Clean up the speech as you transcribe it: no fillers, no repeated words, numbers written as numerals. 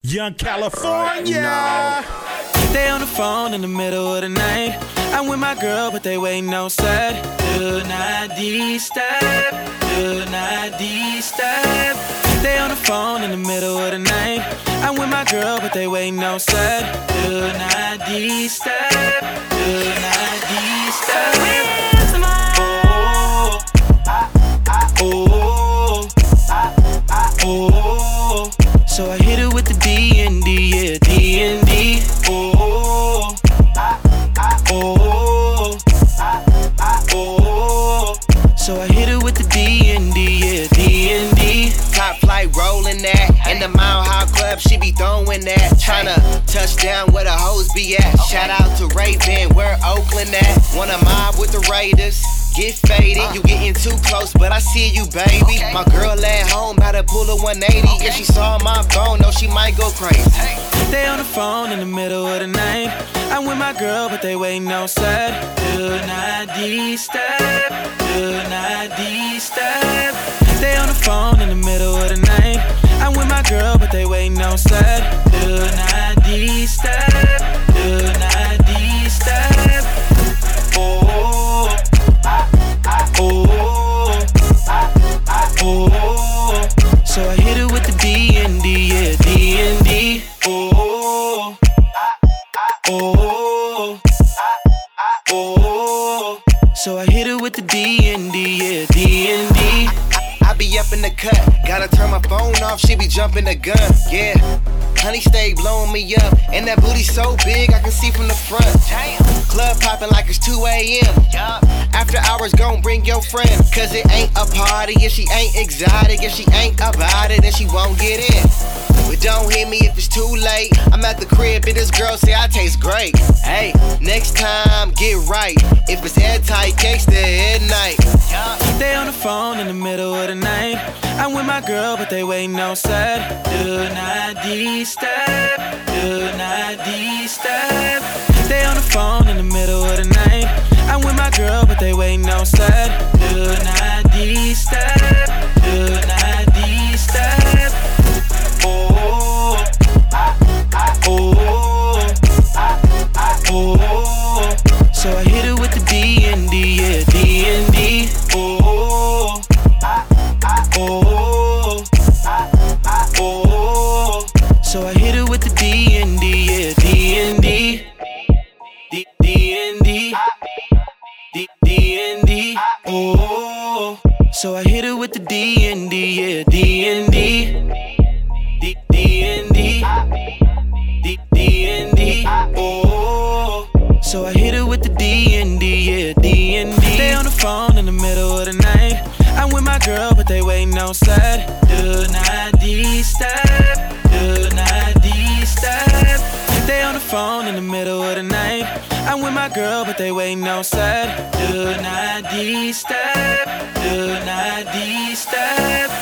Young California. They on the phone in the middle of the night. I'm with my girl, but they waiting outside. Do not disturb. Do not disturb. They on the phone in the middle of the night. I'm with my girl, but they waiting outside. Do not disturb. Do not disturb. Oh, oh, oh. So I hit it with the D&D, yeah, D&D. Oh, oh, oh. So I hit it with the D&D, yeah, D&D. Top flight rolling that. In the Mile High Club, she be throwing that. Tryna touch down where the hoes be at. Shout out to Raven, where Oakland at. Wanna mob with the Raiders. Get faded, you getting too close, but I see you, baby. My girl at home, about to pull a 180. If she saw my phone, no, she might go crazy. They on the phone in the middle of the night. I'm with my girl, but they waiting outside. Do not disturb. Do not disturb. They on the phone in the middle of the night. I'm with my girl, but they waiting outside. Do not disturb. Do not disturb. Oh, oh, oh. So I hit it with the D&D, yeah, D&D. Oh, oh, oh. So I hit it with the D&D, yeah, D&D. I be up in the cut, gotta turn my phone off, she be jumping the gun, yeah. Honey stay blowing me up, and that booty so big I can see from the front. Damn. Club popping like it's 2 a.m. After hours, gon' bring your friend, cause it ain't a party if she ain't exotic. If she ain't about it, then she won't get in. But don't hit me if it's too late. I'm at the crib and this girl say I taste great. Hey, next time get right. If it's airtight, gangsta at night. They on the phone in the middle of the night. I'm with my girl, but they waiting outside. Do not disturb. Do not disturb. They on the phone in the middle of the night. I'm with my girl, but they waiting outside. Do not disturb. Do not disturb. Oh, oh, oh. So I hit it with the D&D, yeah, D&D. Oh, oh, oh. So I hit it with the D&D, yeah, D&D. D&D. D&D. Oh. So I hit it with the D&D, yeah, D&D. D&D. D&D. Oh. So I hit it with the D&D, yeah, D&D. They on the phone in the middle of the night. I'm with my girl, but they waiting outside. Do not disturb. Do not disturb. They on the phone in the middle of the night. I'm with my girl, but they waiting outside. Do not disturb. Do not disturb.